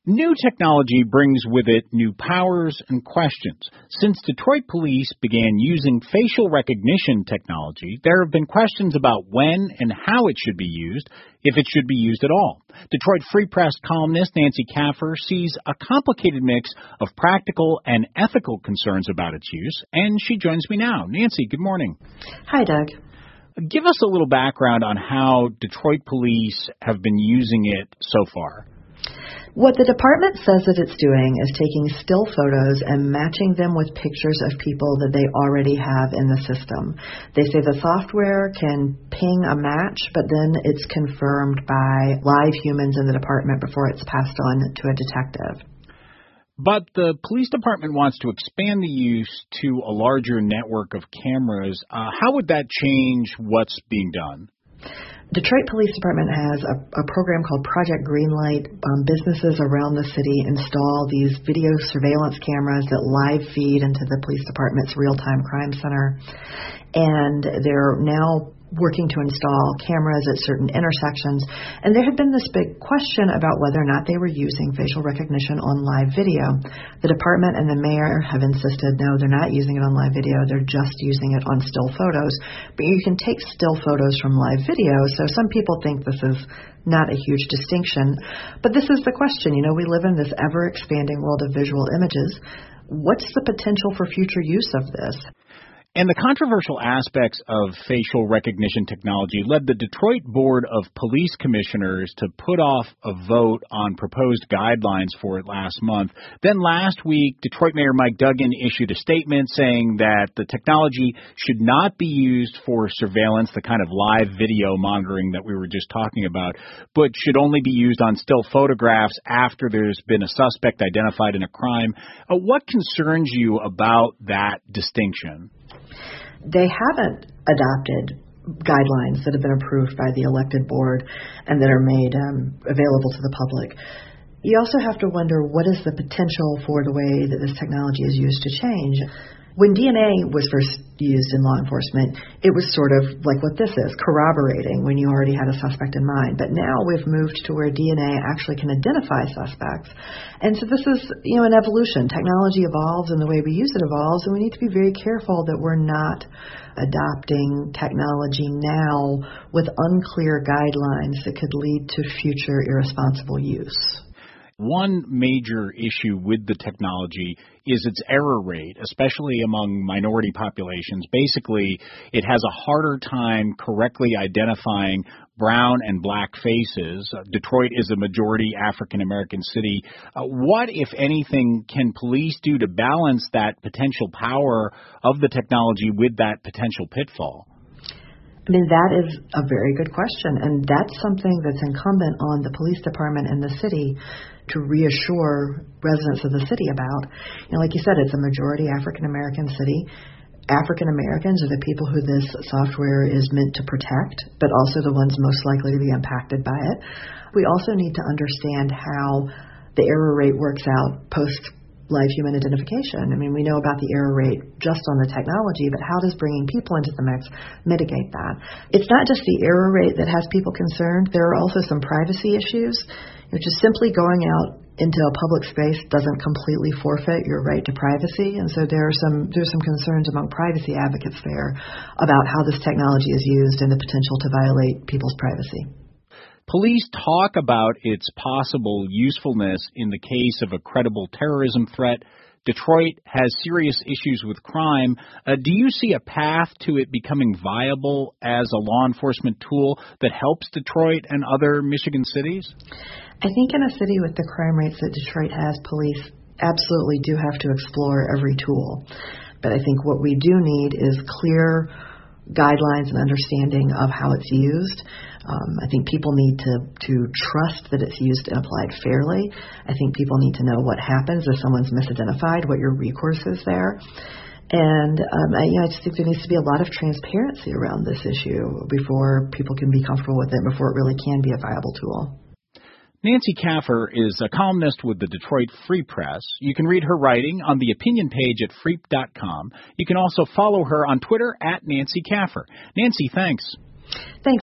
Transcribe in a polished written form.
New technology brings with it new powers and questions. Since Detroit police began using facial recognition technology, there have been questions about when and how it should be used, if it should be used at all. Detroit Free Press columnist Nancy Kaffer sees a complicated mix of practical and ethical concerns about its use, and she joins me now. Nancy, good morning. Hi, Doug. Give us a little background on how Detroit police have been using it so far. What the department says that it's doing is taking still photos and matching them with pictures of people that they already have in the system. They say the software can ping a match, but then it's confirmed by live humans in the department before it's passed on to a detective. But the police department wants to expand the use to a larger network of cameras. How would that change what's being done? Detroit Police Department has a program called Project Greenlight. Businesses around the city install these video surveillance cameras that live feed into the police department's real-time crime center. And they're now working to install cameras at certain intersections. And there had been this big question about whether or not they were using facial recognition on live video. The department and the mayor have insisted, no, they're not using it on live video. They're just using it on still photos. But you can take still photos from live video. So some people think this is not a huge distinction. But this is the question. You know, we live in this ever-expanding world of visual images. What's the potential for future use of this? And the controversial aspects of facial recognition technology led the Detroit Board of Police Commissioners to put off a vote on proposed guidelines for it last month. Then last week, Detroit Mayor Mike Duggan issued a statement saying that the technology should not be used for surveillance, the kind of live video monitoring that we were just talking about, but should only be used on still photographs after there's been a suspect identified in a crime. What concerns you about that distinction? They haven't adopted guidelines that have been approved by the elected board and that are made available to the public. You also have to wonder, what is the potential for the way that this technology is used to change? When DNA was first used in law enforcement, it was sort of like what this is, corroborating when you already had a suspect in mind. But now we've moved to where DNA actually can identify suspects. And so this is, an evolution. Technology evolves and the way we use it evolves, and we need to be very careful that we're not adopting technology now with unclear guidelines that could lead to future irresponsible use. One major issue with the technology is its error rate, especially among minority populations. Basically, it has a harder time correctly identifying brown and black faces. Detroit is a majority African-American city. What, if anything, can police do to balance that potential power of the technology with that potential pitfall? That is a very good question, and that's something that's incumbent on the police department and the city to reassure residents of the city about. Like you said, it's a majority African-American city. African-Americans are the people who this software is meant to protect, but also the ones most likely to be impacted by it. We also need to understand how the error rate works out post-live human identification. We know about the error rate just on the technology, but how does bringing people into the mix mitigate that? It's not just the error rate that has people concerned. There are also some privacy issues. Just simply going out into a public space doesn't completely forfeit your right to privacy, and so there's some concerns among privacy advocates there about how this technology is used and the potential to violate people's privacy. Police talk about its possible usefulness in the case of a credible terrorism threat. Detroit has serious issues with crime. Do you see a path to it becoming viable as a law enforcement tool that helps Detroit and other Michigan cities? I think in a city with the crime rates that Detroit has, police absolutely do have to explore every tool. But I think what we do need is clear guidelines and understanding of how it's used. I think people need to trust that it's used and applied fairly. I think people need to know what happens if someone's misidentified, what your recourse is there. And I just think there needs to be a lot of transparency around this issue before people can be comfortable with it, before it really can be a viable tool. Nancy Kaffer is a columnist with the Detroit Free Press. You can read her writing on the opinion page at freep.com. You can also follow her on Twitter at Nancy Kaffer. Nancy, thanks. Thanks.